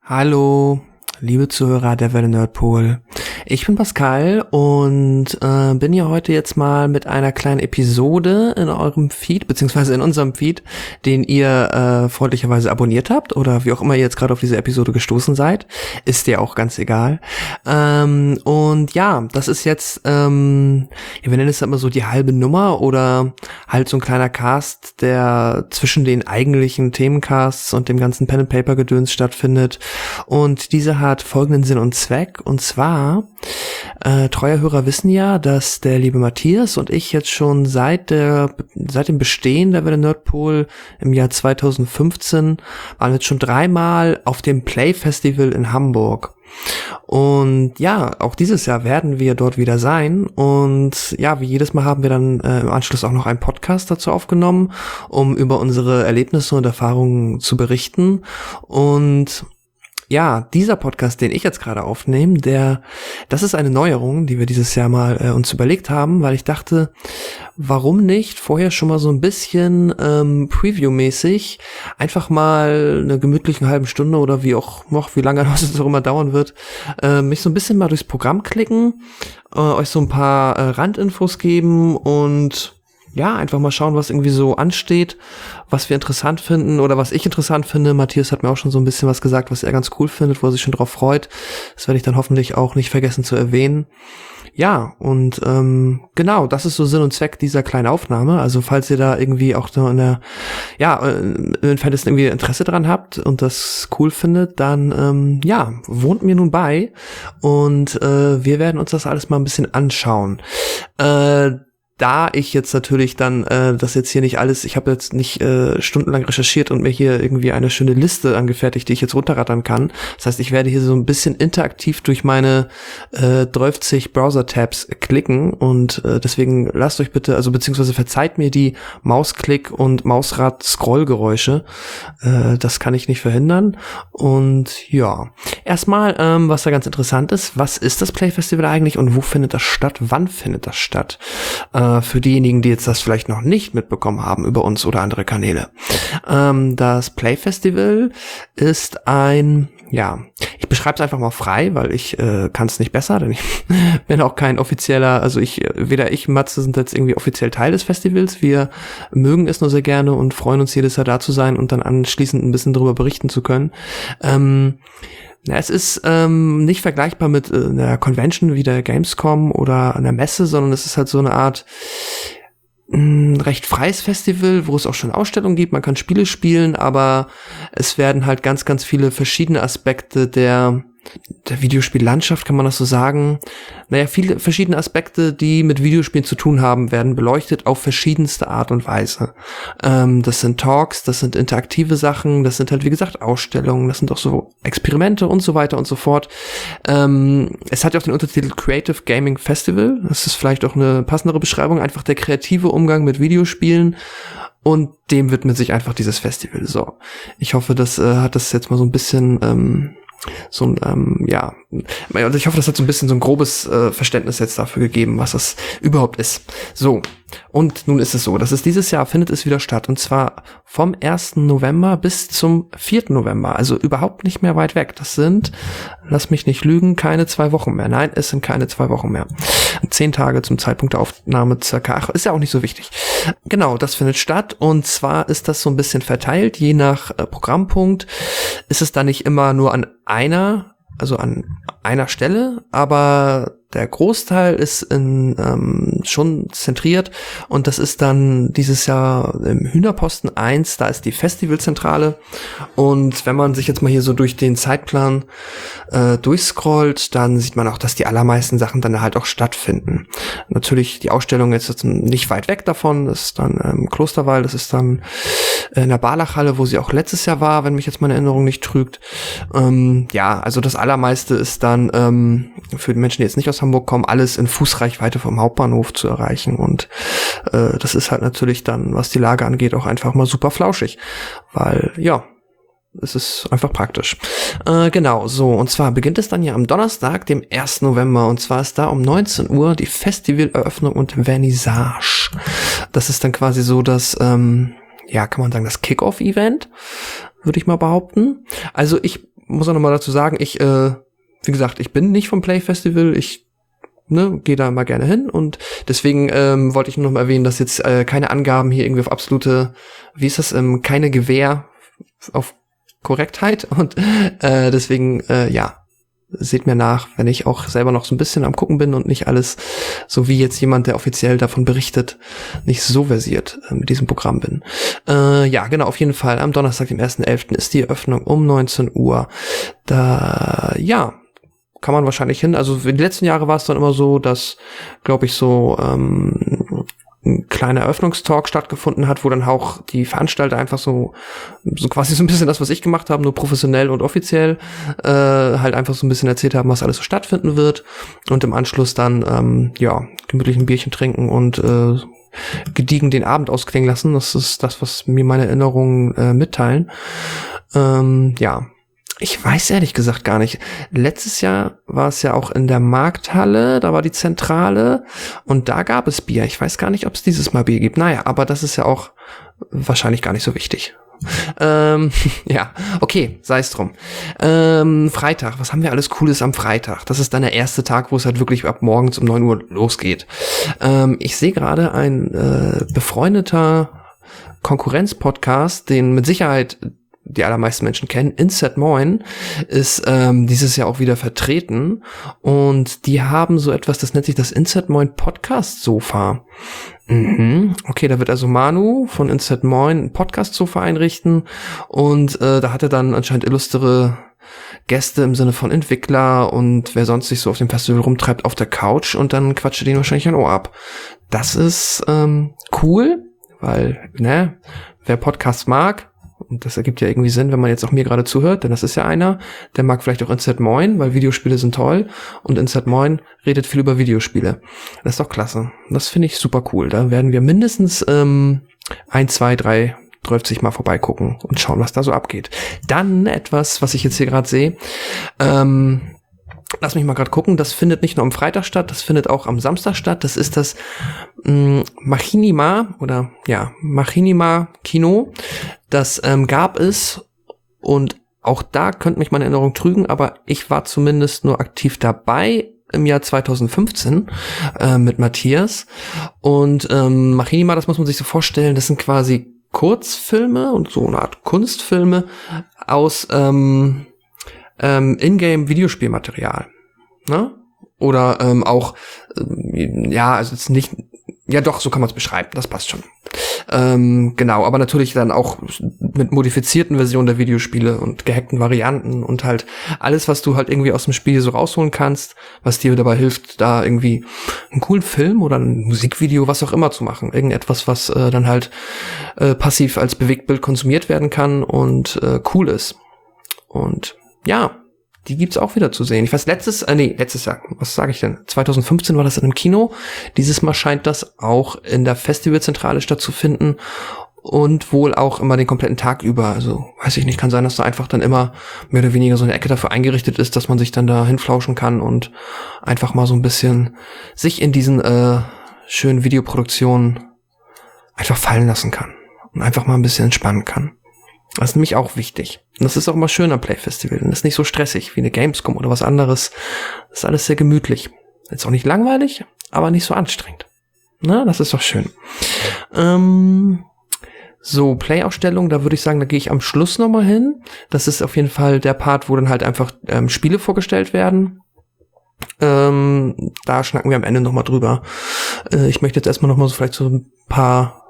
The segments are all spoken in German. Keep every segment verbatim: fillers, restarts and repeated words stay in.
Hallo, liebe Zuhörer der Welle Nerdpool. Ich bin Pascal und äh, bin hier heute jetzt mal mit einer kleinen Episode in eurem Feed, beziehungsweise in unserem Feed, den ihr äh, freundlicherweise abonniert habt oder wie auch immer ihr jetzt gerade auf diese Episode gestoßen seid. Ist dir auch ganz egal. Ähm, und ja, das ist jetzt, ähm, ja, wir nennen es immer so die halbe Nummer oder halt so ein kleiner Cast, der zwischen den eigentlichen Themencasts und dem ganzen Pen-and-Paper-Gedöns stattfindet. Und dieser hat folgenden Sinn und Zweck, und zwar Äh, treue Hörer wissen ja, dass der liebe Matthias und ich jetzt schon seit der seit dem Bestehen der Welle Nerdpool im Jahr zweitausendfünfzehn waren wir jetzt schon dreimal auf dem Play Festival in Hamburg. Und ja, auch dieses Jahr werden wir dort wieder sein. Und ja, wie jedes Mal haben wir dann äh, im Anschluss auch noch einen Podcast dazu aufgenommen, um über unsere Erlebnisse und Erfahrungen zu berichten. Und ja, dieser Podcast, den ich jetzt gerade aufnehme, der, das ist eine Neuerung, die wir dieses Jahr mal äh, uns überlegt haben, weil ich dachte, warum nicht vorher schon mal so ein bisschen ähm, Preview-mäßig einfach mal eine gemütliche halbe Stunde oder wie auch noch, wie lange das auch immer dauern wird, äh, mich so ein bisschen mal durchs Programm klicken, äh, euch so ein paar äh, Randinfos geben und ja, einfach mal schauen, was irgendwie so ansteht, was wir interessant finden oder was ich interessant finde. Matthias hat mir auch schon so ein bisschen was gesagt, was er ganz cool findet, wo er sich schon drauf freut. Das werde ich dann hoffentlich auch nicht vergessen zu erwähnen. Ja, und ähm, genau, das ist so Sinn und Zweck dieser kleinen Aufnahme. Also falls ihr da irgendwie auch so in der, ja, im Fantasy irgendwie Interesse dran habt und das cool findet, dann ähm, ja, wohnt mir nun bei und äh, wir werden uns das alles mal ein bisschen anschauen. Äh, Da ich jetzt natürlich dann äh, das jetzt hier nicht alles, ich habe jetzt nicht äh, stundenlang recherchiert und mir hier irgendwie eine schöne Liste angefertigt, die ich jetzt runterrattern kann. Das heißt, ich werde hier so ein bisschen interaktiv durch meine äh, dreißig Browser-Tabs klicken und äh, deswegen lasst euch bitte, also beziehungsweise verzeiht mir die Mausklick- und Mausrad-Scrollgeräusche. Äh, das kann ich nicht verhindern. Und ja, erstmal, ähm, was da ganz interessant ist, was ist das Play Festival eigentlich und wo findet das statt? Wann findet das statt? Äh, für diejenigen, die jetzt das vielleicht noch nicht mitbekommen haben über uns oder andere Kanäle. Ähm, das Play Festival ist ein, ja, ich beschreibe es einfach mal frei, weil ich äh, kann es nicht besser, denn ich bin auch kein offizieller, also ich, weder ich, Matze sind jetzt irgendwie offiziell Teil des Festivals. Wir mögen es nur sehr gerne und freuen uns jedes Jahr da zu sein und dann anschließend ein bisschen darüber berichten zu können. Ähm, Ja, es ist ähm, nicht vergleichbar mit äh, einer Convention wie der Gamescom oder einer Messe, sondern es ist halt so eine Art mh, recht freies Festival, wo es auch schon Ausstellungen gibt, man kann Spiele spielen, aber es werden halt ganz, ganz viele verschiedene Aspekte der der Videospiellandschaft, kann man das so sagen? Naja, viele verschiedene Aspekte, die mit Videospielen zu tun haben, werden beleuchtet auf verschiedenste Art und Weise. Ähm, das sind Talks, das sind interaktive Sachen, das sind halt, wie gesagt, Ausstellungen, das sind auch so Experimente und so weiter und so fort. Ähm, es hat ja auch den Untertitel Creative Gaming Festival. Das ist vielleicht auch eine passendere Beschreibung, einfach der kreative Umgang mit Videospielen. Und dem widmet sich einfach dieses Festival. So, ich hoffe, das äh, hat das jetzt mal so ein bisschen ähm, so ein, ähm, ja, also ich hoffe, das hat so ein bisschen so ein grobes äh, Verständnis jetzt dafür gegeben, was das überhaupt ist. So, und nun ist es so, dass es dieses Jahr findet es wieder statt, und zwar vom ersten November bis zum vierten November, also überhaupt nicht mehr weit weg. Das sind, lass mich nicht lügen, keine zwei Wochen mehr. Nein, es sind keine zwei Wochen mehr. Zehn Tage zum Zeitpunkt der Aufnahme circa. Ach, ist ja auch nicht so wichtig. Genau, das findet statt, und zwar ist das so ein bisschen verteilt, je nach äh, Programmpunkt ist es dann nicht immer nur an einer, also an einer Stelle, aber der Großteil ist in, ähm, schon zentriert, und das ist dann dieses Jahr im Hühnerposten eins, da ist die Festivalzentrale, und wenn man sich jetzt mal hier so durch den Zeitplan äh, durchscrollt, dann sieht man auch, dass die allermeisten Sachen dann halt auch stattfinden. Natürlich die Ausstellung ist jetzt nicht weit weg davon, das ist dann im ähm, Klosterwald, das ist dann in der Barlachhalle, wo sie auch letztes Jahr war, wenn mich jetzt meine Erinnerung nicht trügt. Ähm, ja, also das allermeiste ist dann ähm, für die Menschen, die jetzt nicht aus Hamburg kommen, alles in Fußreichweite vom Hauptbahnhof zu erreichen, und äh, das ist halt natürlich dann, was die Lage angeht, auch einfach mal super flauschig, weil, ja, es ist einfach praktisch. Äh, genau, so, und zwar beginnt es dann ja am Donnerstag, dem ersten November, und zwar ist da um neunzehn Uhr die Festivaleröffnung und Vernissage. Das ist dann quasi so, dass, ähm, ja, kann man sagen, das Kick-Off-Event, würde ich mal behaupten. Also ich muss auch nochmal dazu sagen, ich, äh, wie gesagt, ich bin nicht vom Play Festival, ich ne, gehe da mal gerne hin und deswegen ähm, wollte ich nur noch mal erwähnen, dass jetzt äh, keine Angaben hier irgendwie auf absolute, wie ist das, ähm, keine Gewähr auf Korrektheit und äh, deswegen, äh, ja, seht mir nach, wenn ich auch selber noch so ein bisschen am Gucken bin und nicht alles, so wie jetzt jemand, der offiziell davon berichtet, nicht so versiert äh, mit diesem Programm bin. Äh, ja, genau, auf jeden Fall, am Donnerstag, dem ersten elften ist die Eröffnung um neunzehn Uhr. Da, ja, kann man wahrscheinlich hin. Also in den letzten Jahren war es dann immer so, dass, glaube ich, so ähm, ein kleiner Eröffnungstalk stattgefunden hat, wo dann auch die Veranstalter einfach so, so quasi so ein bisschen das, was ich gemacht habe, nur professionell und offiziell, äh, halt einfach so ein bisschen erzählt haben, was alles so stattfinden wird und im Anschluss dann, ähm, ja, gemütlich ein Bierchen trinken und äh, gediegen den Abend ausklingen lassen. Das ist das, was mir meine Erinnerungen äh, mitteilen. Ähm, ja. Ich weiß ehrlich gesagt gar nicht. Letztes Jahr war es ja auch in der Markthalle, da war die Zentrale und da gab es Bier. Ich weiß gar nicht, ob es dieses Mal Bier gibt. Naja, aber das ist ja auch wahrscheinlich gar nicht so wichtig. Ähm, ja, okay, sei es drum. Ähm, Freitag, was haben wir alles Cooles am Freitag? Das ist dann der erste Tag, wo es halt wirklich ab morgens um neun Uhr losgeht. Ähm, ich sehe gerade ein äh, befreundeter Konkurrenz-Podcast, den mit Sicherheit die allermeisten Menschen kennen, Insert Moin, ist ähm, dieses Jahr auch wieder vertreten und die haben so etwas, das nennt sich das Insert Moin Podcast Sofa. Mhm. Okay, da wird also Manu von Insert Moin ein Podcast Sofa einrichten und äh, da hat er dann anscheinend illustre Gäste im Sinne von Entwickler und wer sonst sich so auf dem Festival rumtreibt auf der Couch und dann quatscht er den wahrscheinlich ein Ohr ab. Das ist ähm, cool, weil, ne, wer Podcasts mag, und das ergibt ja irgendwie Sinn, wenn man jetzt auch mir gerade zuhört, denn das ist ja einer, der mag vielleicht auch Insert Moin, weil Videospiele sind toll und Insert Moin redet viel über Videospiele. Das ist doch klasse. Das finde ich super cool. Da werden wir mindestens ähm, ein, zwei, drei, dreißig Mal vorbeigucken und schauen, was da so abgeht. Dann etwas, was ich jetzt hier gerade sehe, ähm, lass mich mal gerade gucken, das findet nicht nur am Freitag statt, das findet auch am Samstag statt. Das ist das mh, Machinima oder ja, Machinima Kino. Das ähm, gab es und auch da könnte mich meine Erinnerung trügen, aber ich war zumindest nur aktiv dabei im Jahr zweitausendfünfzehn äh, mit Matthias. Und ähm, Machinima, das muss man sich so vorstellen, das sind quasi Kurzfilme und so eine Art Kunstfilme aus ähm, ähm, Ingame-Videospielmaterial, ne? Oder ähm, auch, ähm, ja, also jetzt nicht, ja doch, so kann man es beschreiben, das passt schon. Ähm, genau, aber natürlich dann auch mit modifizierten Versionen der Videospiele und gehackten Varianten und halt alles, was du halt irgendwie aus dem Spiel so rausholen kannst, was dir dabei hilft, da irgendwie einen coolen Film oder ein Musikvideo, was auch immer zu machen. Irgendetwas, was äh, dann halt äh, passiv als Bewegtbild konsumiert werden kann und äh, cool ist. Und ja, die gibt's auch wieder zu sehen. Ich weiß, letztes, äh, nee, letztes Jahr, was sage ich denn? zweitausendfünfzehn war das in einem Kino. Dieses Mal scheint das auch in der Festivalzentrale stattzufinden und wohl auch immer den kompletten Tag über. Also, weiß ich nicht, kann sein, dass da einfach dann immer mehr oder weniger so eine Ecke dafür eingerichtet ist, dass man sich dann da hinflauschen kann und einfach mal so ein bisschen sich in diesen äh, schönen Videoproduktionen einfach fallen lassen kann und einfach mal ein bisschen entspannen kann. Das ist nämlich auch wichtig. Und das ist auch immer schön am Play Festival. Und das ist nicht so stressig wie eine Gamescom oder was anderes. Das ist alles sehr gemütlich. Jetzt auch nicht langweilig, aber nicht so anstrengend. Na, das ist doch schön. Ähm, so, Play-Ausstellung, da würde ich sagen, da gehe ich am Schluss nochmal hin. Das ist auf jeden Fall der Part, wo dann halt einfach ähm, Spiele vorgestellt werden. Ähm, da schnacken wir am Ende nochmal drüber. Äh, ich möchte jetzt erstmal nochmal so vielleicht so ein paar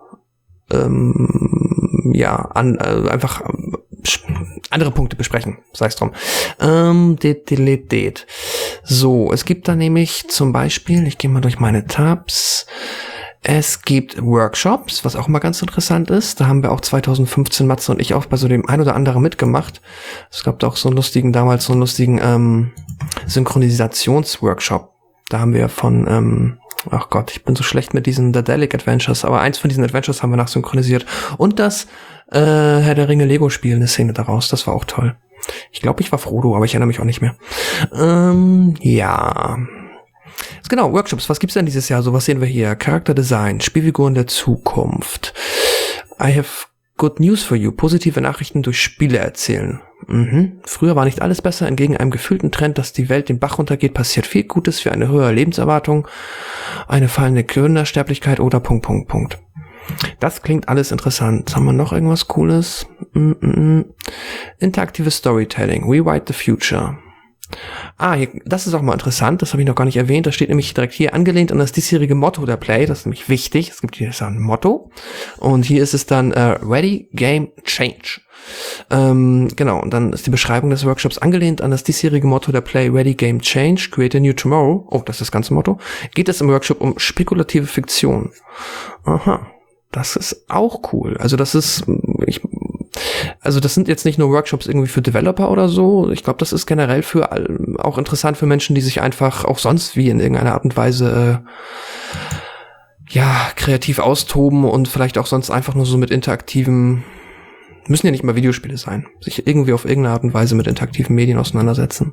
ähm, ja, an, äh, einfach äh, andere Punkte besprechen, sei es drum. Ähm, det, det, det. So, es gibt da nämlich zum Beispiel, ich gehe mal durch meine Tabs, es gibt Workshops, was auch mal ganz interessant ist. Da haben wir auch zweitausendfünfzehn, Matze und ich, auch bei so dem ein oder anderen mitgemacht. Es gab da auch so einen lustigen, damals so einen lustigen ähm, Synchronisationsworkshop. Da haben wir von, ähm, ach Gott, ich bin so schlecht mit diesen Daedalic Adventures, aber eins von diesen Adventures haben wir nachsynchronisiert. Und das äh, Herr der Ringe Lego-Spiel, eine Szene daraus, das war auch toll. Ich glaube, ich war Frodo, aber ich erinnere mich auch nicht mehr. Ähm, ja... Genau, Workshops, was gibt's denn dieses Jahr? So, was sehen wir hier? Charakterdesign, Spielfiguren der Zukunft. I have good news for you. Positive Nachrichten durch Spiele erzählen. Mhm. Früher war nicht alles besser. Entgegen einem gefühlten Trend, dass die Welt den Bach runtergeht, passiert viel Gutes für eine höhere Lebenserwartung, eine fallende Kindersterblichkeit oder Punkt, Punkt, Punkt. Das klingt alles interessant. Haben wir noch irgendwas Cooles? Mm-mm. Interaktives Storytelling. Rewrite the Future. Ah, hier, das ist auch mal interessant. Das habe ich noch gar nicht erwähnt. Das steht nämlich direkt hier angelehnt an das diesjährige Motto der Play. Das ist nämlich wichtig. Es gibt hier ein Motto. Und hier ist es dann uh, Ready, Game, Change. Ähm, genau, und dann ist die Beschreibung des Workshops angelehnt an das diesjährige Motto der Play Ready, Game, Change, Create a New Tomorrow. Oh, das ist das ganze Motto. Geht es im Workshop um spekulative Fiktion. Aha. Das ist auch cool. Also das ist, ich, also das sind jetzt nicht nur Workshops irgendwie für Developer oder so. Ich glaube, das ist generell für auch interessant für Menschen, die sich einfach auch sonst wie in irgendeiner Art und Weise äh, ja kreativ austoben und vielleicht auch sonst einfach nur so mit interaktiven, müssen ja nicht mal Videospiele sein, sich irgendwie auf irgendeine Art und Weise mit interaktiven Medien auseinandersetzen.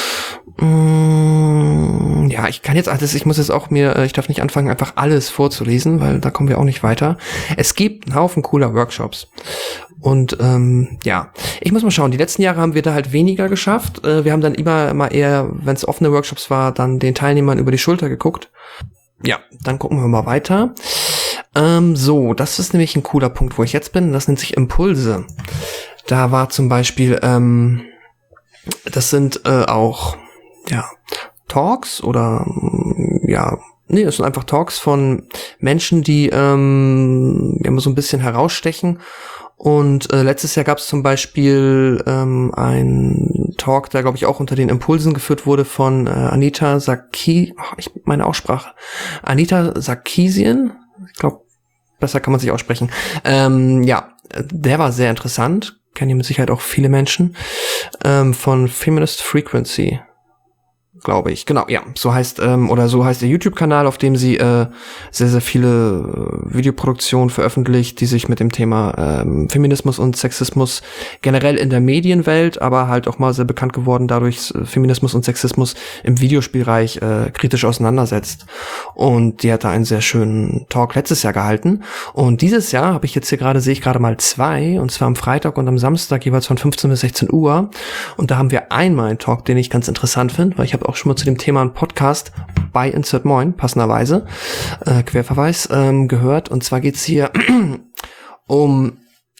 Mm, ja, ich kann jetzt alles, ich muss jetzt auch mir, ich darf nicht anfangen, einfach alles vorzulesen, weil da kommen wir auch nicht weiter. Es gibt einen Haufen cooler Workshops. Und ähm, ja, ich muss mal schauen, die letzten Jahre haben wir da halt weniger geschafft. Äh, wir haben dann immer mal eher, wenn es offene Workshops war, dann den Teilnehmern über die Schulter geguckt. Ja, dann gucken wir mal weiter. Ähm, so, das ist nämlich ein cooler Punkt, wo ich jetzt bin. Das nennt sich Impulse. Da war zum Beispiel, ähm, das sind äh, auch, ja, Talks oder, ja, nee, es sind einfach Talks von Menschen, die ähm, immer so ein bisschen herausstechen. Und äh, letztes Jahr gab es zum Beispiel ähm, ein Talk, der glaube ich auch unter den Impulsen geführt wurde von äh, Anita Sarki, oh, ich meine Aussprache, Anita Sarkeesian, ich glaube, besser kann man sich aussprechen. Ähm, ja, der war sehr interessant, kennen die mit Sicherheit auch viele Menschen, ähm, von Feminist Frequency, glaube ich. Genau, ja, so heißt, ähm, oder so heißt der YouTube-Kanal, auf dem sie äh, sehr, sehr viele äh, Videoproduktionen veröffentlicht, die sich mit dem Thema ähm, Feminismus und Sexismus generell in der Medienwelt, aber halt auch mal sehr bekannt geworden dadurch, äh, Feminismus und Sexismus im Videospielbereich äh, kritisch auseinandersetzt. Und die hat da einen sehr schönen Talk letztes Jahr gehalten. Und dieses Jahr habe ich jetzt hier gerade, sehe ich gerade mal zwei, und zwar am Freitag und am Samstag jeweils von fünfzehn bis sechzehn Uhr. Und da haben wir einmal einen Talk, den ich ganz interessant finde, weil ich habe auch schon mal zu dem Thema einen Podcast bei Insert Moin, passenderweise, äh, Querverweis, ähm, gehört. Und zwar geht's hier um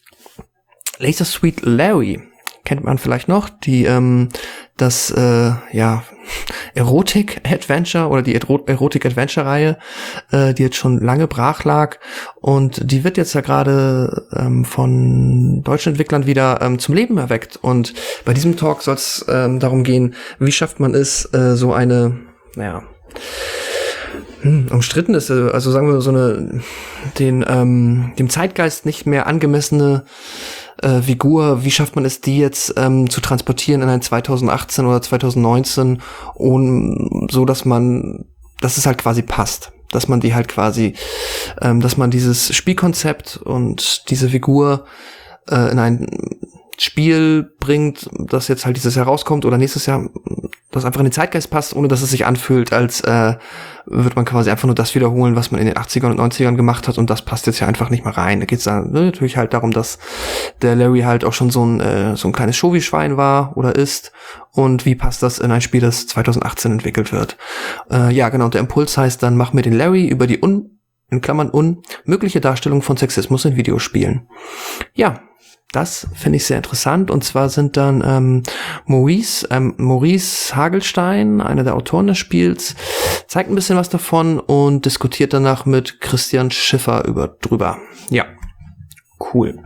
Laser Sweet Larry. Kennt man vielleicht noch, die ähm, das äh, ja Erotik-Adventure oder die Erotik-Adventure-Reihe, äh, die jetzt schon lange brach lag, und die wird jetzt ja gerade ähm, von deutschen Entwicklern wieder ähm, zum Leben erweckt. Und bei diesem Talk soll es ähm, darum gehen, wie schafft man es, äh, so eine, naja, hm, umstritten ist, also sagen wir so eine, den ähm, dem Zeitgeist nicht mehr angemessene Äh, Figur, wie schafft man es, die jetzt ähm, zu transportieren in ein zwanzig achtzehn oder zwanzig neunzehn, und so, dass man, dass es halt quasi passt, dass man die halt quasi, ähm, dass man dieses Spielkonzept und diese Figur äh, in ein Spiel bringt, das jetzt halt dieses Jahr rauskommt oder nächstes Jahr, das einfach in den Zeitgeist passt, ohne dass es sich anfühlt, als äh, wird man quasi einfach nur das wiederholen, was man in den achtzigern und neunzigern gemacht hat, und das passt jetzt ja einfach nicht mehr rein. Da geht's dann ne, natürlich halt darum, dass der Larry halt auch schon so ein äh, so ein kleines Showy-Schwein war oder ist, und wie passt das in ein Spiel, das zwanzig achtzehn entwickelt wird. Äh, ja, genau, und der Impuls heißt dann, mach mir den Larry über die un, in Klammern un, mögliche Darstellung von Sexismus in Videospielen. Ja, das finde ich sehr interessant, und zwar sind dann ähm, Maurice, ähm, Maurice Hagelstein, einer der Autoren des Spiels, zeigt ein bisschen was davon und diskutiert danach mit Christian Schiffer über drüber. Ja, cool.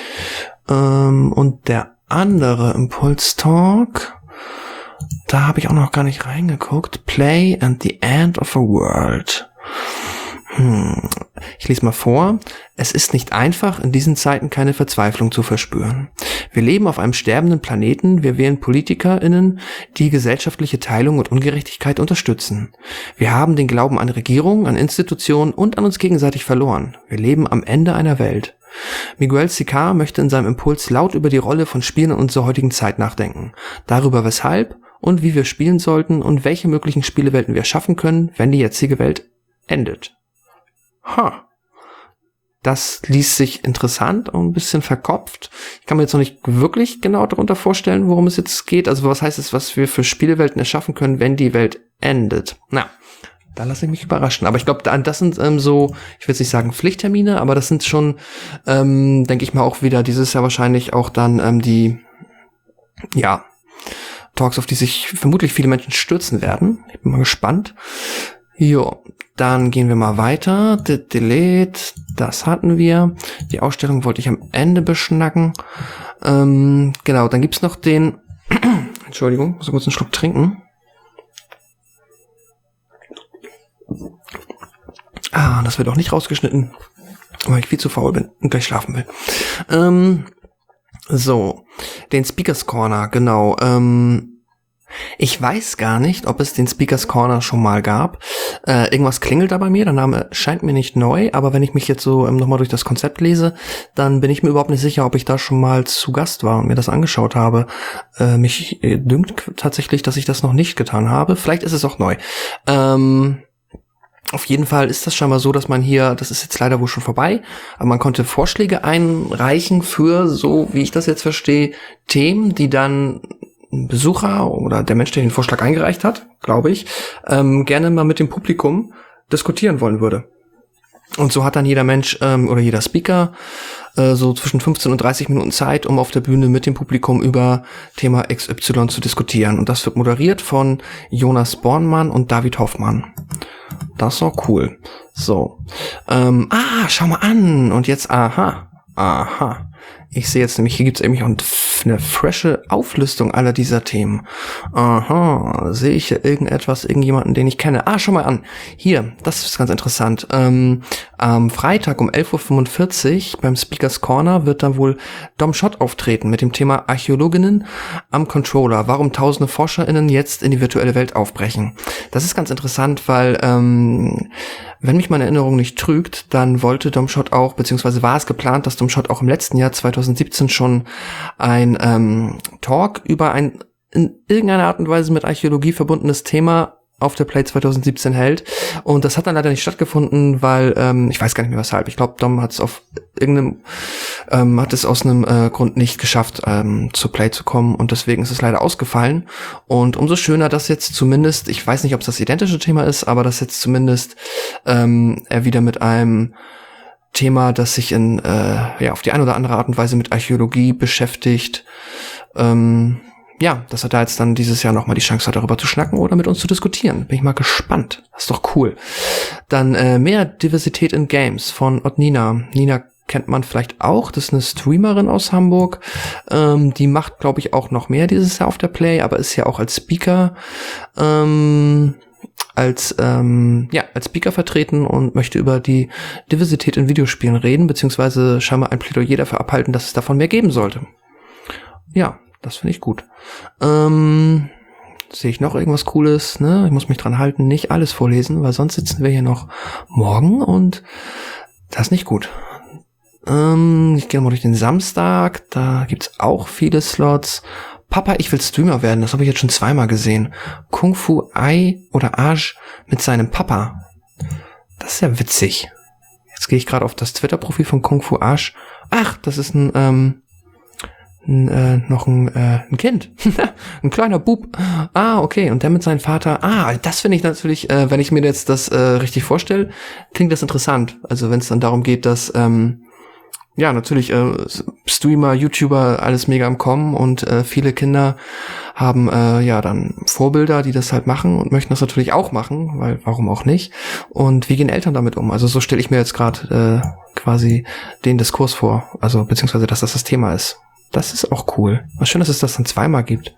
Ähm, und der andere Impuls-Talk, da habe ich auch noch gar nicht reingeguckt. Play and the End of a World. Hm. Ich lese mal vor. Es ist nicht einfach, in diesen Zeiten keine Verzweiflung zu verspüren. Wir leben auf einem sterbenden Planeten, wir wählen PolitikerInnen, die gesellschaftliche Teilung und Ungerechtigkeit unterstützen. Wir haben den Glauben an Regierungen, an Institutionen und an uns gegenseitig verloren. Wir leben am Ende einer Welt. Miguel Sicard möchte in seinem Impuls laut über die Rolle von Spielen in unserer heutigen Zeit nachdenken. Darüber, weshalb und wie wir spielen sollten und welche möglichen Spielewelten wir schaffen können, wenn die jetzige Welt endet. Ha. das liest sich interessant und ein bisschen verkopft. Ich kann mir jetzt noch nicht wirklich genau darunter vorstellen, worum es jetzt geht. Also was heißt es, was wir für Spielewelten erschaffen können, wenn die Welt endet? Na, da lasse ich mich überraschen. Aber ich glaube, das sind ähm, so, ich will jetzt nicht sagen Pflichttermine, aber das sind schon, ähm, denke ich mal, auch wieder dieses Jahr wahrscheinlich auch dann ähm, die, ja, Talks, auf die sich vermutlich viele Menschen stürzen werden. Ich bin mal gespannt. Jo, dann gehen wir mal weiter. De- Delete, das hatten wir. Die Ausstellung wollte ich am Ende beschnacken. Ähm, genau, dann gibt's noch den, Entschuldigung, muss kurz einen Schluck trinken. Ah, das wird auch nicht rausgeschnitten, weil ich viel zu faul bin und gleich schlafen will. Ähm, so, den Speakers Corner, genau. Ähm, ich weiß gar nicht, ob es den Speakers Corner schon mal gab. Äh, irgendwas klingelt da bei mir, der Name scheint mir nicht neu, aber wenn ich mich jetzt so ähm, nochmal durch das Konzept lese, dann bin ich mir überhaupt nicht sicher, ob ich da schon mal zu Gast war und mir das angeschaut habe. Äh, mich äh, dünkt tatsächlich, dass ich das noch nicht getan habe. Vielleicht ist es auch neu. Ähm... Auf jeden Fall ist das scheinbar so, dass man hier, das ist jetzt leider wohl schon vorbei, aber man konnte Vorschläge einreichen für, so wie ich das jetzt verstehe, Themen, die dann ein Besucher oder der Mensch, der den Vorschlag eingereicht hat, glaube ich, ähm, gerne mal mit dem Publikum diskutieren wollen würde. Und so hat dann jeder Mensch ähm, oder jeder Speaker äh, so zwischen fünfzehn und dreißig Minuten Zeit, um auf der Bühne mit dem Publikum über Thema X Y zu diskutieren. Und das wird moderiert von Jonas Bornmann und David Hoffmann. Das ist auch cool. So. Ähm, ah, schau mal an. Und jetzt, aha. Aha. Ich sehe jetzt nämlich, hier gibt es nämlich auch eine frische Auflistung aller dieser Themen. Aha. Sehe ich hier irgendetwas, irgendjemanden, den ich kenne? Ah, schau mal an. Hier, das ist ganz interessant. Ähm, am Freitag um elf Uhr fünfundvierzig beim Speakers Corner wird dann wohl Dom Schott auftreten mit dem Thema Archäologinnen am Controller. Warum tausende ForscherInnen jetzt in die virtuelle Welt aufbrechen. Das ist ganz interessant, weil ähm, wenn mich meine Erinnerung nicht trügt, dann wollte Dom Schott auch, beziehungsweise war es geplant, dass Dom Schott auch im letzten Jahr zweitausendsiebzehn schon ein ähm, Talk über ein in irgendeiner Art und Weise mit Archäologie verbundenes Thema auf der Play zweitausendsiebzehn hält. Und das hat dann leider nicht stattgefunden, weil, ähm, ich weiß gar nicht mehr weshalb. Ich glaube, Dom hat es auf irgendeinem, ähm, hat es aus einem äh, Grund nicht geschafft, ähm, zur Play zu kommen. Und deswegen ist es leider ausgefallen. Und umso schöner, dass jetzt zumindest, ich weiß nicht, ob es das identische Thema ist, aber dass jetzt zumindest ähm, er wieder mit einem Thema, das sich in, äh, ja, auf die eine oder andere Art und Weise mit Archäologie beschäftigt, ähm, ja, dass er da jetzt dann dieses Jahr nochmal die Chance hat, darüber zu schnacken oder mit uns zu diskutieren. Bin ich mal gespannt. Das ist doch cool. Dann äh, mehr Diversität in Games von Otnina. Nina kennt man vielleicht auch. Das ist eine Streamerin aus Hamburg. Ähm, die macht, glaube ich, auch noch mehr dieses Jahr auf der Play, aber ist ja auch als Speaker ähm, als ähm, ja als Speaker vertreten und möchte über die Diversität in Videospielen reden, beziehungsweise scheinbar ein Plädoyer dafür abhalten, dass es davon mehr geben sollte. Ja, das finde ich gut. Ähm, sehe ich noch irgendwas Cooles? Ne? Ich muss mich dran halten, nicht alles vorlesen, weil sonst sitzen wir hier noch morgen und das ist nicht gut. Ähm, ich gehe mal durch den Samstag, da gibt's auch viele Slots. Papa, ich will Streamer werden, das habe ich jetzt schon zweimal gesehen. Kung Fu Ai oder Aj mit seinem Papa. Das ist ja witzig. Jetzt gehe ich gerade auf das Twitter-Profil von Kung Fu Aj. Ach, das ist ein, ähm, ein äh, noch ein, äh, ein Kind. Ein kleiner Bub. Ah, okay. Und der mit seinem Vater. Ah, das finde ich natürlich, äh, wenn ich mir jetzt das äh, richtig vorstelle, klingt das interessant. Also wenn es dann darum geht, dass ähm, ja, natürlich, äh, Streamer, YouTuber, alles mega am Kommen und äh, viele Kinder haben äh, ja dann Vorbilder, die das halt machen und möchten das natürlich auch machen, weil warum auch nicht? Und wie gehen Eltern damit um? Also so stelle ich mir jetzt gerade äh, quasi den Diskurs vor, also beziehungsweise, dass das das Thema ist. Das ist auch cool. Was schön, dass es das dann zweimal gibt.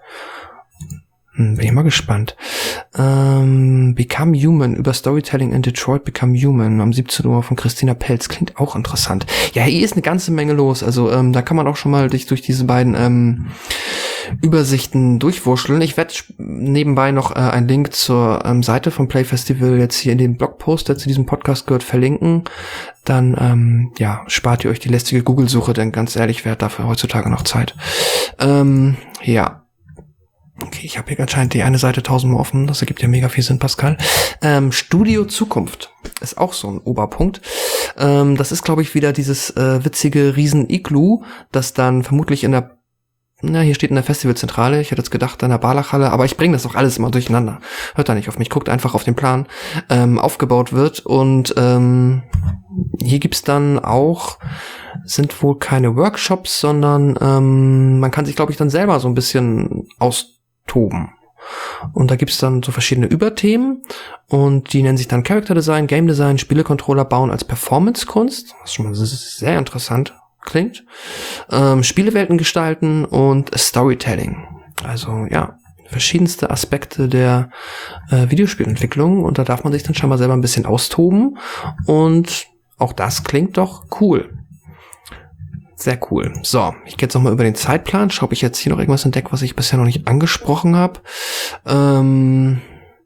Hm, bin ich mal gespannt. Ähm, Become Human, über Storytelling in Detroit Become Human, am siebzehn Uhr von Christina Pelz. Klingt auch interessant. Ja, hier ist eine ganze Menge los. Also ähm, da kann man auch schon mal durch, durch diese beiden ähm, Übersichten durchwurschteln. Ich werde nebenbei noch äh, einen Link zur ähm, Seite vom Play Festival jetzt hier in dem Blogpost, der zu diesem Podcast gehört, verlinken. Dann ähm, ja, spart ihr euch die lästige Google-Suche, denn ganz ehrlich, wer hat dafür heutzutage noch Zeit? Ähm, ja. Okay, ich habe hier anscheinend die eine Seite tausendmal offen. Das ergibt ja mega viel Sinn, Pascal. Ähm, Studio Zukunft ist auch so ein Oberpunkt. Ähm, das ist, glaube ich, wieder dieses äh, witzige Riesen-Iglu, das dann vermutlich in der, na, hier steht in der Festivalzentrale. Ich hätte jetzt gedacht in der Barlachhalle, aber ich bringe das auch alles immer durcheinander. Hört da nicht auf mich, guckt einfach auf den Plan. Ähm, aufgebaut wird und ähm, hier gibt's dann auch, sind wohl keine Workshops, sondern ähm, man kann sich, glaube ich, dann selber so ein bisschen austoben. Und da gibt's dann so verschiedene Überthemen und die nennen sich dann Character Design, Game Design, Spielecontroller bauen als Performance-Kunst. Das ist schon mal sehr interessant klingt. Ähm, Spielewelten gestalten und Storytelling. Also ja, verschiedenste Aspekte der äh, Videospielentwicklung und da darf man sich dann schon mal selber ein bisschen austoben und auch das klingt doch cool. Sehr cool. So, ich gehe jetzt noch mal über den Zeitplan. Schau, ob ich jetzt hier noch irgendwas entdecke, was ich bisher noch nicht angesprochen habe. Ähm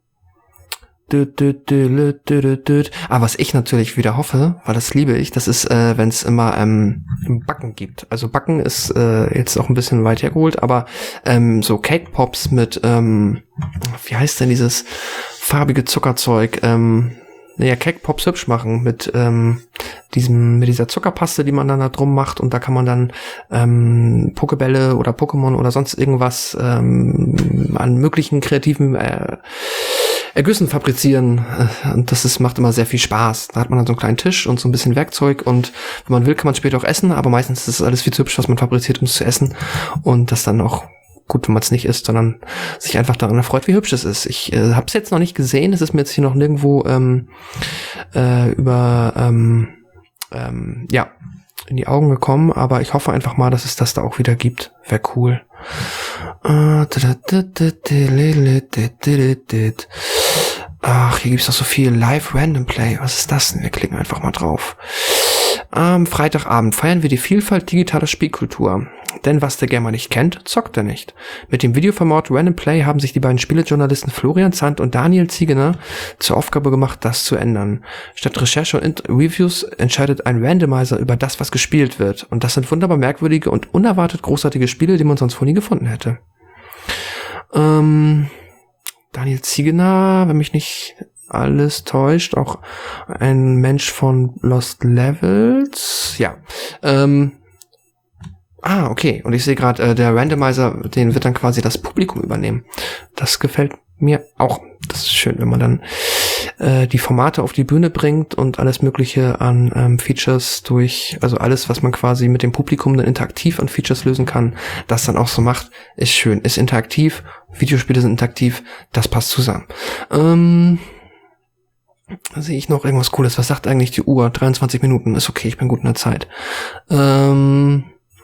Aber was ich natürlich wieder hoffe, weil das liebe ich, das ist, äh, wenn es immer ähm, Backen gibt. Also Backen ist äh, jetzt auch ein bisschen weit hergeholt, aber ähm, so Cake Pops mit, ähm, wie heißt denn dieses farbige Zuckerzeug? Ähm, naja, Cake Pops hübsch machen mit ähm, diesem mit dieser Zuckerpaste, die man dann da drum macht und da kann man dann ähm, Pokebälle oder Pokémon oder sonst irgendwas ähm, an möglichen kreativen äh, Ergüssen fabrizieren und das ist, macht immer sehr viel Spaß. Da hat man dann so einen kleinen Tisch und so ein bisschen Werkzeug und wenn man will, kann man später auch essen, aber meistens ist es alles viel zu hübsch, was man fabriziert, um es zu essen und das dann auch gut, wenn man es nicht isst, sondern sich einfach daran erfreut, wie hübsch es ist. Ich äh, habe es jetzt noch nicht gesehen, es ist mir jetzt hier noch nirgendwo ähm, äh, über ähm, ähm, ja in die Augen gekommen, aber ich hoffe einfach mal, dass es das da auch wieder gibt. Wäre cool. Ach, hier gibt's doch so viel Live Random Play. Was ist das denn? Wir klicken einfach mal drauf. Am Freitagabend feiern wir die Vielfalt digitaler Spielkultur. Denn was der Gamer nicht kennt, zockt er nicht. Mit dem Videoformat Random Play haben sich die beiden Spielejournalisten Florian Zandt und Daniel Ziegener zur Aufgabe gemacht, das zu ändern. Statt Recherche und Reviews entscheidet ein Randomizer über das, was gespielt wird. Und das sind wunderbar merkwürdige und unerwartet großartige Spiele, die man sonst wohl nie gefunden hätte. Ähm, Daniel Ziegener, wenn mich nicht alles täuscht, auch ein Mensch von Lost Levels. Ja, ähm, Ah, okay. Und ich sehe gerade, äh, der Randomizer, den wird dann quasi das Publikum übernehmen. Das gefällt mir auch. Das ist schön, wenn man dann äh, die Formate auf die Bühne bringt und alles Mögliche an ähm, Features durch, also alles, was man quasi mit dem Publikum dann interaktiv an Features lösen kann, das dann auch so macht, ist schön. Ist interaktiv, Videospiele sind interaktiv, das passt zusammen. Ähm... Sehe ich noch irgendwas Cooles? Was sagt eigentlich die Uhr? dreiundzwanzig Minuten, ist okay, ich bin gut in der Zeit. Ähm...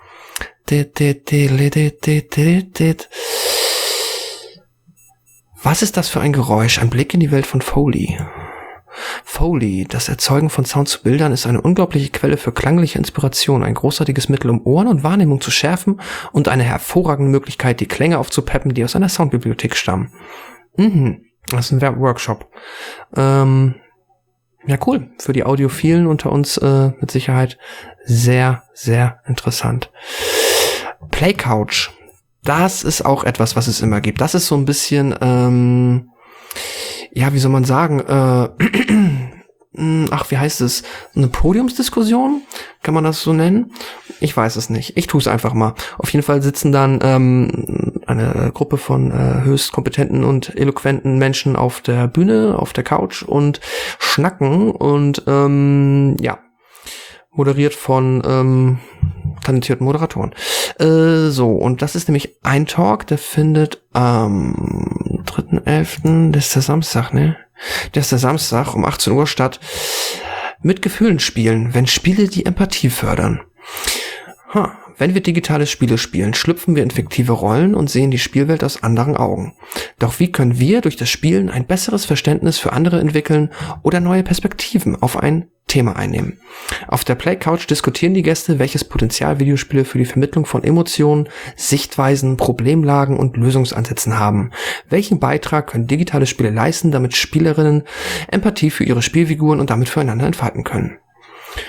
Was ist das für ein Geräusch? Ein Blick in die Welt von Foley. Foley, das Erzeugen von Sound zu Bildern, ist eine unglaubliche Quelle für klangliche Inspiration, ein großartiges Mittel, um Ohren und Wahrnehmung zu schärfen und eine hervorragende Möglichkeit, die Klänge aufzupeppen, die aus einer Soundbibliothek stammen. Mhm, das ist ein Workshop. Ähm, ja, cool. Für die Audiophilen unter uns äh, mit Sicherheit sehr, sehr interessant. Playcouch, das ist auch etwas, was es immer gibt. Das ist so ein bisschen, ähm, ja, wie soll man sagen, äh, ach, wie heißt es? Eine Podiumsdiskussion? Kann man das so nennen? Ich weiß es nicht. Ich tue es einfach mal. Auf jeden Fall sitzen dann ähm, eine Gruppe von äh, höchst kompetenten und eloquenten Menschen auf der Bühne, auf der Couch und schnacken und ähm, ja, moderiert von ähm, talentierten Moderatoren. Äh, so, und das ist nämlich ein Talk, der findet am dritten elften, das ist der Samstag, ne? Der ist der Samstag um achtzehn Uhr statt. Mit Gefühlen spielen, wenn Spiele die Empathie fördern. Ha. Wenn wir digitale Spiele spielen, schlüpfen wir in fiktive Rollen und sehen die Spielwelt aus anderen Augen. Doch wie können wir durch das Spielen ein besseres Verständnis für andere entwickeln oder neue Perspektiven auf ein Thema einnehmen? Auf der Playcouch diskutieren die Gäste, welches Potenzial Videospiele für die Vermittlung von Emotionen, Sichtweisen, Problemlagen und Lösungsansätzen haben. Welchen Beitrag können digitale Spiele leisten, damit Spielerinnen Empathie für ihre Spielfiguren und damit füreinander entfalten können?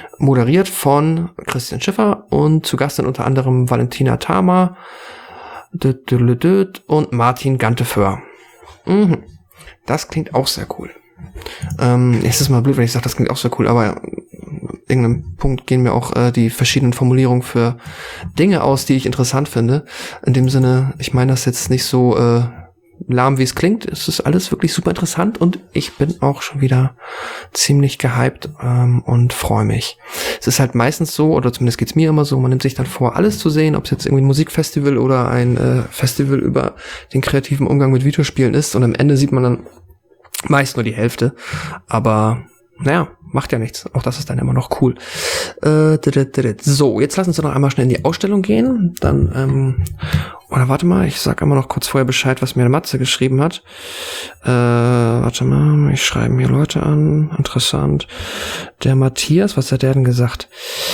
Moderiert von Christian Schiffer und zu Gast sind unter anderem Valentina Thama, und Martin Ganteföhr. Mhm. Das klingt auch sehr cool. Ähm, es ist mal blöd, wenn ich sage, das klingt auch sehr cool, aber irgendeinem Punkt gehen mir auch äh, die verschiedenen Formulierungen für Dinge aus, die ich interessant finde. In dem Sinne, ich meine das jetzt nicht so äh, lahm, wie es klingt. Es ist alles wirklich super interessant und ich bin auch schon wieder ziemlich gehypt ähm, und freue mich. Es ist halt meistens so, oder zumindest geht's mir immer so, man nimmt sich dann vor, alles zu sehen, ob es jetzt irgendwie ein Musikfestival oder ein äh, Festival über den kreativen Umgang mit Videospielen ist, und am Ende sieht man dann meist nur die Hälfte, aber naja, macht ja nichts. Auch das ist dann immer noch cool. Äh, so, jetzt lassen Sie noch einmal schnell in die Ausstellung gehen. Dann, ähm, oder warte mal, ich sag immer noch kurz vorher Bescheid, was mir Matze geschrieben hat. Äh, warte mal, ich schreibe mir Leute an. Interessant. Der Matthias, was hat der denn gesagt?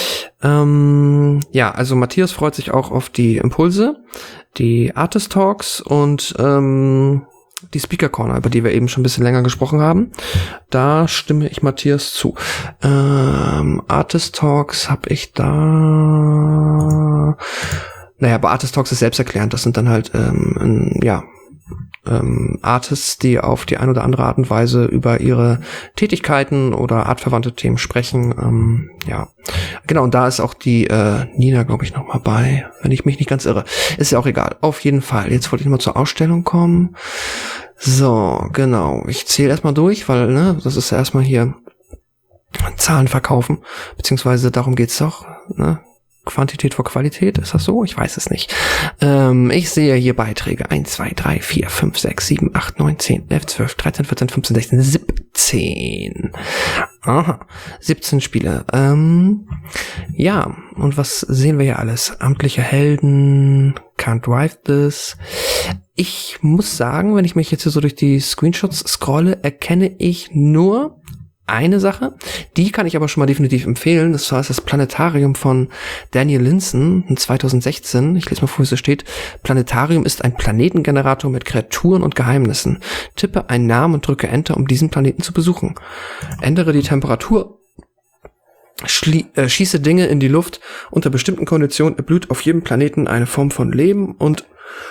Ähm, ja, also Matthias freut sich auch auf die Impulse, die Artist Talks und ähm, die Speaker Corner, über die wir eben schon ein bisschen länger gesprochen haben. Da stimme ich Matthias zu. Ähm, Artist Talks habe ich da... Naja, bei Artist Talks ist selbsterklärend. Das sind dann halt, ähm, ja, ähm, Artists, die auf die eine oder andere Art und Weise über ihre Tätigkeiten oder artverwandte Themen sprechen. Ähm, ja, genau. Und da ist auch die äh, Nina, glaube ich, noch mal bei, wenn ich mich nicht ganz irre. Ist ja auch egal. Auf jeden Fall. Jetzt wollte ich mal zur Ausstellung kommen. So, genau. Ich zähle erstmal durch, weil, ne, das ist ja erstmal hier Zahlen verkaufen, beziehungsweise darum geht's doch, ne? Quantität vor Qualität, ist das so? Ich weiß es nicht. Ähm, ich sehe hier Beiträge eins, zwei, drei, vier, fünf, sechs, sieben, acht, neun, zehn, elf, zwölf, dreizehn, vierzehn, fünfzehn, sechzehn, siebzehn. Aha, siebzehn Spiele. Ähm, ja, und was sehen wir hier alles? Amtliche Helden, Can't Drive This. Ich muss sagen, wenn ich mich jetzt hier so durch die Screenshots scrolle, erkenne ich nur eine Sache, die kann ich aber schon mal definitiv empfehlen. Das war das Planetarium von Daniel Linson in zweitausendsechzehn. Ich lese mal vor, wie es steht. Planetarium ist ein Planetengenerator mit Kreaturen und Geheimnissen. Tippe einen Namen und drücke Enter, um diesen Planeten zu besuchen. Ändere die Temperatur, schlie- äh, schieße Dinge in die Luft. Unter bestimmten Konditionen erblüht auf jedem Planeten eine Form von Leben und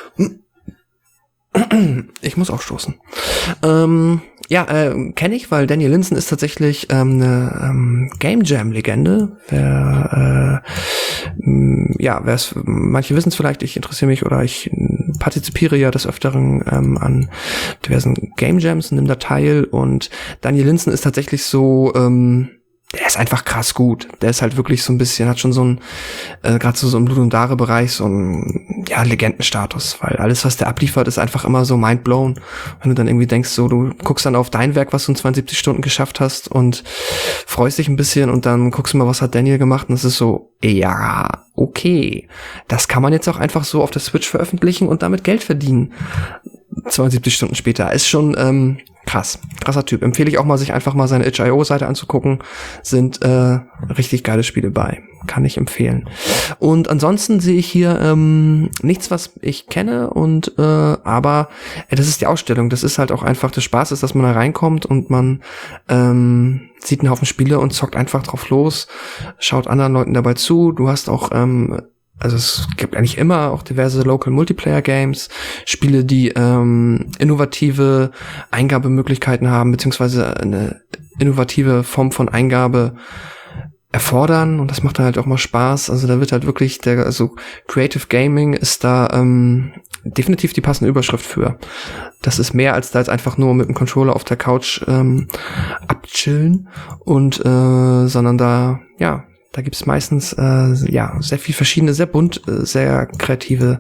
ich muss aufstoßen. Ähm, ja, äh, kenne ich, weil Daniel Linson ist tatsächlich ähm, eine ähm, Game Jam-Legende. Wer, äh, mh, ja, wer es, manche wissen es vielleicht, ich interessiere mich oder ich partizipiere ja des Öfteren ähm, an diversen Game Jams und nehme da teil. Und Daniel Linson ist tatsächlich so, ähm, der ist einfach krass gut. Der ist halt wirklich so ein bisschen, hat schon so ein, äh, gerade so, so im Blut- und Dare-Bereich so ein, ja, Legendenstatus, weil alles, was der abliefert, ist einfach immer so mindblown. Wenn du dann irgendwie denkst, so, du guckst dann auf dein Werk, was du in zweiundsiebzig Stunden geschafft hast und freust dich ein bisschen und dann guckst du mal, was hat Daniel gemacht und es ist so, ja, okay. Das kann man jetzt auch einfach so auf der Switch veröffentlichen und damit Geld verdienen. zweiundsiebzig Stunden später. Ist schon, ähm, krass. Krasser Typ. Empfehle ich auch mal, sich einfach mal seine itch punkt i o Seite anzugucken. Sind äh, richtig geile Spiele bei. Kann ich empfehlen. Und ansonsten sehe ich hier ähm, nichts, was ich kenne. Und äh, aber äh, das ist die Ausstellung. Das ist halt auch einfach des Spaßes, dass man da reinkommt und man ähm, sieht einen Haufen Spiele und zockt einfach drauf los. Schaut anderen Leuten dabei zu. Du hast auch ähm, Also es gibt eigentlich immer auch diverse Local Multiplayer Games, Spiele, die ähm, innovative Eingabemöglichkeiten haben, beziehungsweise eine innovative Form von Eingabe erfordern, und das macht dann halt auch mal Spaß. Also da wird halt wirklich der, also Creative Gaming ist da ähm, definitiv die passende Überschrift für. Das ist mehr als da jetzt einfach nur mit dem Controller auf der Couch ähm, abchillen und äh, sondern da, ja, da gibt's meistens äh, ja sehr viel verschiedene, sehr bunt, äh, sehr kreative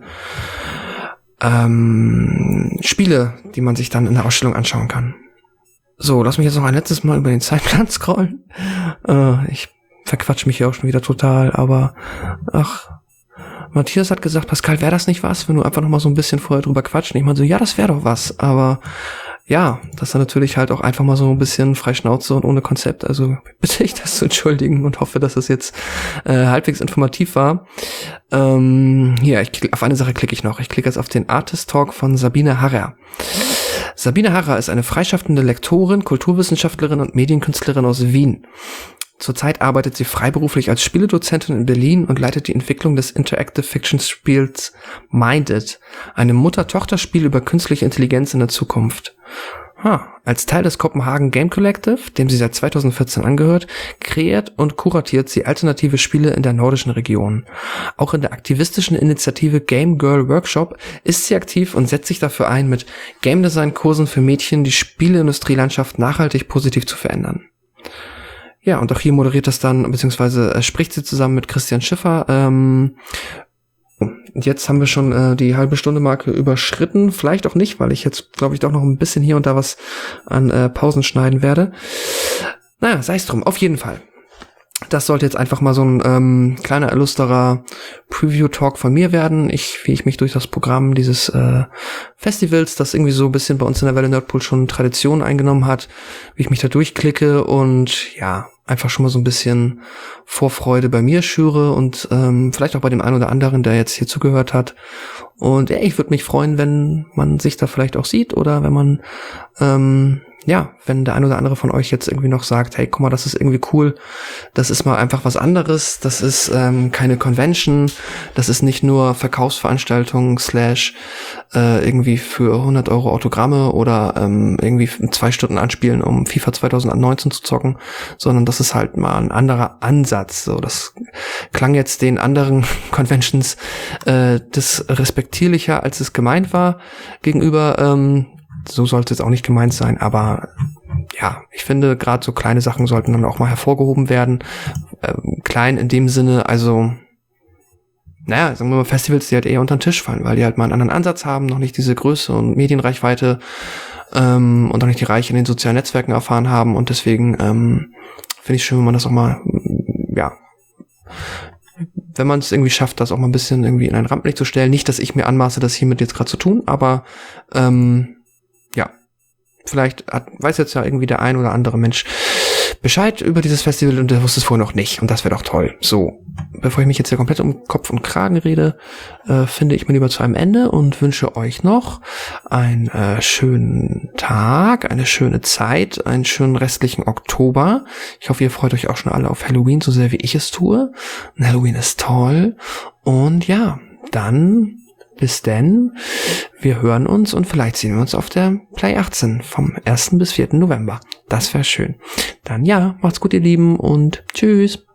ähm, Spiele, die man sich dann in der Ausstellung anschauen kann. So, lass mich jetzt noch ein letztes Mal über den Zeitplan scrollen. Äh, ich verquatsche mich hier auch schon wieder total, aber ach, Matthias hat gesagt, Pascal, wäre das nicht was, wenn du einfach noch mal so ein bisschen vorher drüber quatschen? Ich meine so, ja, das wäre doch was, aber ja, das dann natürlich halt auch einfach mal so ein bisschen frei Schnauze und ohne Konzept. Also bitte ich das zu entschuldigen und hoffe, dass es jetzt äh, halbwegs informativ war. Ähm, hier, ich klick, auf eine Sache klicke ich noch. Ich klicke jetzt auf den Artist Talk von Sabine Harrer. Sabine Harrer ist eine freischaffende Lektorin, Kulturwissenschaftlerin und Medienkünstlerin aus Wien. Zurzeit arbeitet sie freiberuflich als Spieledozentin in Berlin und leitet die Entwicklung des Interactive Fiction Spiels Minded, einem Mutter-Tochter-Spiel über künstliche Intelligenz in der Zukunft. Ha, als Teil des Copenhagen Game Collective, dem sie seit zweitausendvierzehn angehört, kreiert und kuratiert sie alternative Spiele in der nordischen Region. Auch in der aktivistischen Initiative Game Girl Workshop ist sie aktiv und setzt sich dafür ein, mit Game Design Kursen für Mädchen die Spieleindustrielandschaft nachhaltig positiv zu verändern. Ja, und auch hier moderiert das dann, beziehungsweise äh, spricht sie zusammen mit Christian Schiffer. Ähm, jetzt haben wir schon äh, die halbe Stunde Marke überschritten. Vielleicht auch nicht, weil ich jetzt, glaube ich, doch noch ein bisschen hier und da was an äh, Pausen schneiden werde. Naja, sei es drum, auf jeden Fall. Das sollte jetzt einfach mal so ein ähm, kleiner, illusterer Preview-Talk von mir werden. Ich, wie ich mich durch das Programm dieses äh, Festivals, das irgendwie so ein bisschen bei uns in der Welle Nerdpool schon Tradition eingenommen hat, wie ich mich da durchklicke und ja, einfach schon mal so ein bisschen Vorfreude bei mir schüre und ähm, vielleicht auch bei dem einen oder anderen, der jetzt hier zugehört hat. Und ja, ich würde mich freuen, wenn man sich da vielleicht auch sieht oder wenn man ähm, ja, wenn der ein oder andere von euch jetzt irgendwie noch sagt, hey, guck mal, das ist irgendwie cool, das ist mal einfach was anderes, das ist ähm, keine Convention, das ist nicht nur Verkaufsveranstaltung slash äh, irgendwie für hundert Euro Autogramme oder ähm, irgendwie zwei Stunden anspielen, um FIFA zwanzig neunzehn zu zocken, sondern das ist halt mal ein anderer Ansatz. So, das klang jetzt den anderen Conventions äh, das respektierlicher, als es gemeint war gegenüber. Ähm, So sollte es auch nicht gemeint sein, aber ja, ich finde, gerade so kleine Sachen sollten dann auch mal hervorgehoben werden. Ähm, klein in dem Sinne, also, naja, sagen wir mal Festivals, die halt eher unter den Tisch fallen, weil die halt mal einen anderen Ansatz haben, noch nicht diese Größe und Medienreichweite ähm, und auch nicht die Reiche in den sozialen Netzwerken erfahren haben und deswegen ähm, finde ich schön, wenn man das auch mal, ja, wenn man es irgendwie schafft, das auch mal ein bisschen irgendwie in ein Rampenlicht zu stellen. Nicht, dass ich mir anmaße, das hiermit jetzt gerade zu tun, aber ähm, ja, vielleicht hat, weiß jetzt ja irgendwie der ein oder andere Mensch Bescheid über dieses Festival und der wusste es vorher noch nicht. Und das wäre doch toll. So, bevor ich mich jetzt hier komplett um Kopf und Kragen rede, äh, finde ich mir lieber zu einem Ende und wünsche euch noch einen äh, schönen Tag, eine schöne Zeit, einen schönen restlichen Oktober. Ich hoffe, ihr freut euch auch schon alle auf Halloween, so sehr wie ich es tue. Und Halloween ist toll. Und ja, dann bis denn, wir hören uns und vielleicht sehen wir uns auf der Play achtzehn vom ersten bis vierten November. Das wäre schön. Dann ja, macht's gut, ihr Lieben, und tschüss.